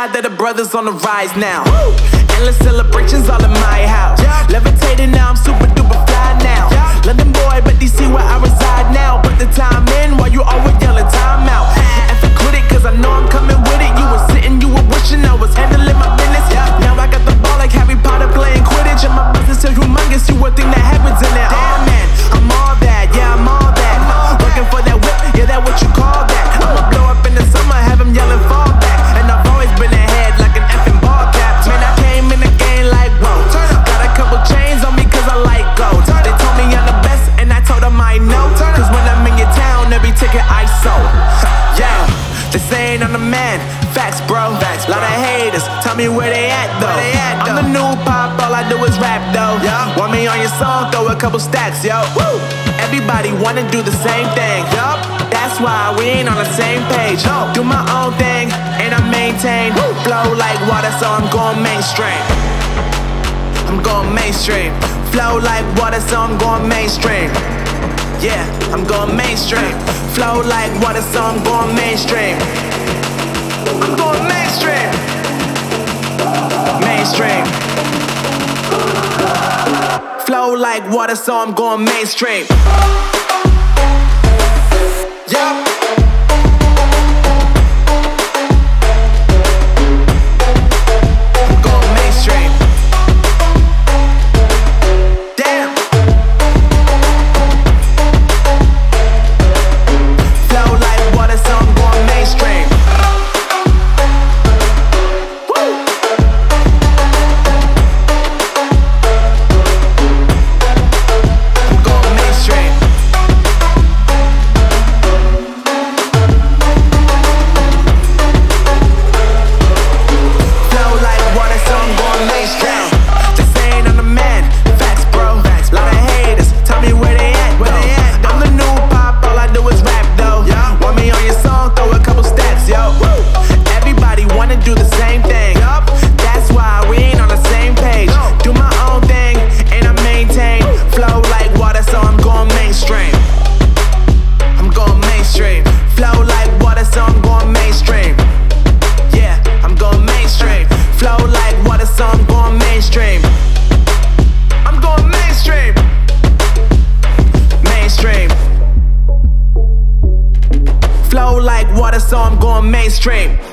glad that the brothers on the rise now. Endless celebrations all in my house. Levitating now, I'm super duper fly now. London boy, but DC where I reside now. Put the time in while you always yelling time out. And for quit it, cause I know I'm coming with it. You were sitting, you were wishing I was handling my business. Now I got the ball like Harry Potter playing Quidditch. And my business is humongous, you would think that happens in it. Damn man, I'm all that, yeah I'm all that. Working for that whip, yeah that what you call that. I'ma blow up in the summer, have him yelling fall back. And I've always been ahead like an effing ball cap. Man, I came in the game like whoa. Got a couple chains on me cause I like gold. They told me I'm the best and I told them I know. Cause when I'm in your town, every ticket I sold. Yeah, they saying I'm the man. Facts bro, lot of haters, tell me where they at though. I'm the new pop, all I do is rap though. Want me on your song, throw a couple stacks, yo. Everybody wanna do the same thing. That's why we ain't on the same page. Do my own thing, and I maintain. Flow like water, so I'm going mainstream. I'm going mainstream. Flow like water, so I'm going mainstream. Yeah, I'm going mainstream. Flow like water, so I'm going mainstream. I'm going mainstream. Mainstream. Flow like water, so I'm going mainstream. Yup. Flow like water, so I'm going mainstream.